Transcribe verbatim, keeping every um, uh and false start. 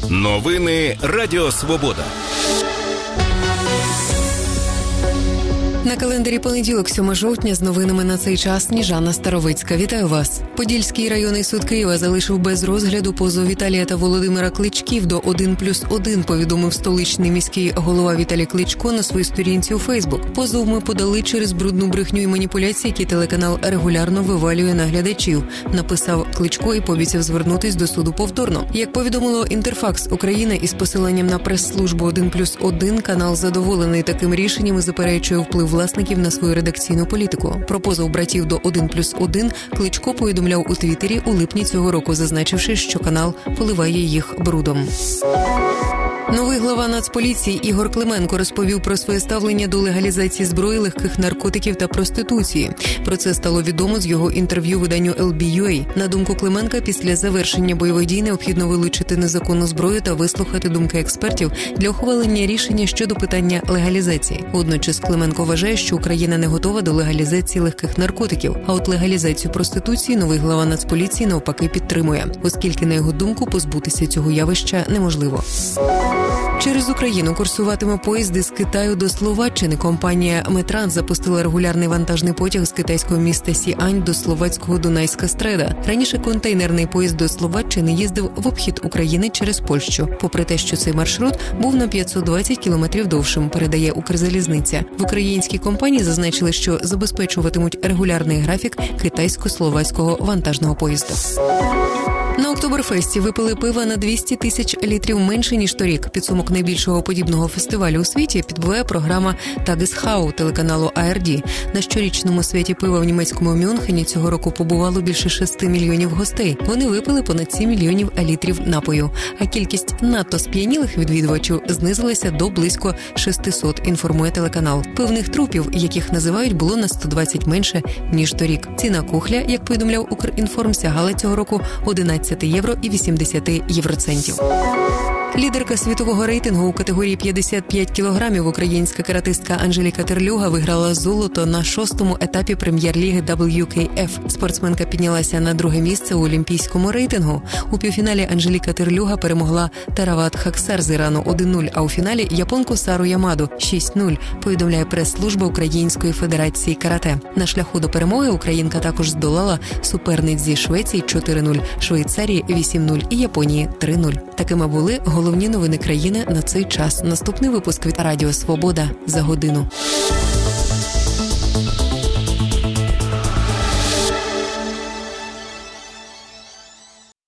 Новини Радіо Свобода. На календарі понеділок, сьомого жовтня, з новинами на цей час Сніжана Старовицька. Вітаю вас. Подільський районний суд Києва залишив без розгляду позов Віталія та Володимира Кличків до один плюс один, повідомив столичний міський голова Віталій Кличко на своїй сторінці у Фейсбук. Позов ми подали через брудну брехню і маніпуляції, які телеканал регулярно вивалює на глядачів, написав Кличко і пообіцяв звернутись до суду повторно. Як повідомило Інтерфакс Україна із посиланням на прес-службу один плюс один, канал задоволений таким рішенням і заперечує вплив власників на свою редакційну політику. Про позов братів до один плюс один Кличко повідомляв у Твіттері у липні цього року, зазначивши, що канал поливає їх брудом. Новий глава Нацполіції Ігор Клименко розповів про своє ставлення до легалізації зброї, легких наркотиків та проституції. Про це стало відомо з його інтерв'ю виданню ел бі ю ей. На думку Клименка, після завершення бойових дій необхідно вилучити незаконну зброю та вислухати думки експертів для ухвалення рішення щодо питання легалізації. Водночас Клименко вважає, що Україна не готова до легалізації легких наркотиків, а от легалізацію проституції новий глава Нацполіції навпаки підтримує, оскільки, на його думку, позбутися цього явища неможливо. Через Україну курсуватиме поїзди з Китаю до Словаччини. Компанія «Метранс» запустила регулярний вантажний потяг з китайського міста Сіань до словацького Дунайська Стреда. Раніше контейнерний поїзд до Словаччини їздив в обхід України через Польщу. Попри те, що цей маршрут був на п'ятсот двадцять кілометрів довшим, передає Укрзалізниця. В українській компанії зазначили, що забезпечуватимуть регулярний графік китайсько-словацького вантажного поїзду. На Октоберфесті випили пива на двісті тисяч літрів менше, ніж торік. Підсумок найбільшого подібного фестивалю у світі підбиває програма «Тагесхау» телеканалу а ер ді. На щорічному святі пива в німецькому Мюнхені цього року побувало більше шести мільйонів гостей. Вони випили понад сім мільйонів літрів напою. А кількість надто сп'янілих відвідувачів знизилася до близько шестисот, інформує телеканал. Пивних трупів, яких називають, було на сто двадцять менше, ніж торік. Ціна кухля, як повідомляв Укрінформ, сягала цього року одинадцять євро і вісімдесят євроцентів. Лідерка світового рейтингу у категорії п'ятдесят п'ять кілограмів українська каратистка Анжеліка Терлюга виграла золото на шостому етапі прем'єр-ліги дабл ю кей еф. Спортсменка піднялася на друге місце у олімпійському рейтингу. У півфіналі Анжеліка Терлюга перемогла Тарават Хаксар з Ірану один нуль, а у фіналі японку Сару Ямаду шість нуль, повідомляє прес-служба Української федерації карате. На шляху до перемоги українка також здолала суперниць зі Швеції чотири нуль, Швейцарії вісім нуль і Японії три нуль. Такими були головні новини країни на цей час. Наступний випуск від Радіо Свобода за годину.